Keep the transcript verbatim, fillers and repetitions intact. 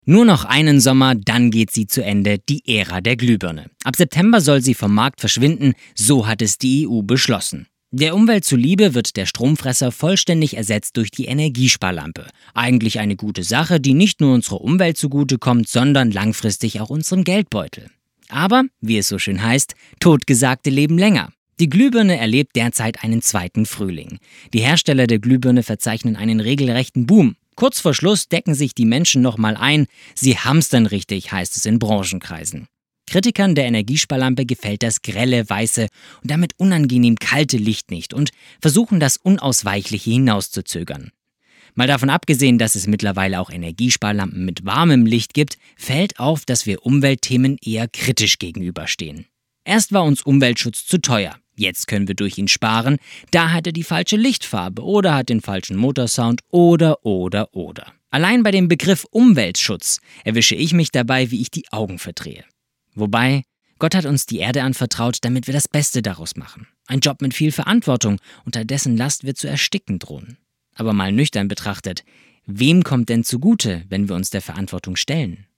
Nur noch einen Sommer, dann geht sie zu Ende, die Ära der Glühbirne. Ab September soll sie vom Markt verschwinden, so hat es die E U beschlossen. Der Umwelt zuliebe wird der Stromfresser vollständig ersetzt durch die Energiesparlampe. Eigentlich eine gute Sache, die nicht nur unserer Umwelt zugutekommt, sondern langfristig auch unserem Geldbeutel. Aber, wie es so schön heißt, Totgesagte leben länger. Die Glühbirne erlebt derzeit einen zweiten Frühling. Die Hersteller der Glühbirne verzeichnen einen regelrechten Boom. Kurz vor Schluss decken sich die Menschen nochmal ein. Sie hamstern richtig, heißt es in Branchenkreisen. Kritikern der Energiesparlampe gefällt das grelle, weiße und damit unangenehm kalte Licht nicht und versuchen das Unausweichliche hinauszuzögern. Mal davon abgesehen, dass es mittlerweile auch Energiesparlampen mit warmem Licht gibt, fällt auf, dass wir Umweltthemen eher kritisch gegenüberstehen. Erst war uns Umweltschutz zu teuer. Jetzt können wir durch ihn sparen. Da hat er die falsche Lichtfarbe oder hat den falschen Motorsound oder, oder, oder. Allein bei dem Begriff Umweltschutz erwische ich mich dabei, wie ich die Augen verdrehe. Wobei, Gott hat uns die Erde anvertraut, damit wir das Beste daraus machen. Ein Job mit viel Verantwortung, unter dessen Last wir zu ersticken drohen. Aber mal nüchtern betrachtet, wem kommt denn zugute, wenn wir uns der Verantwortung stellen?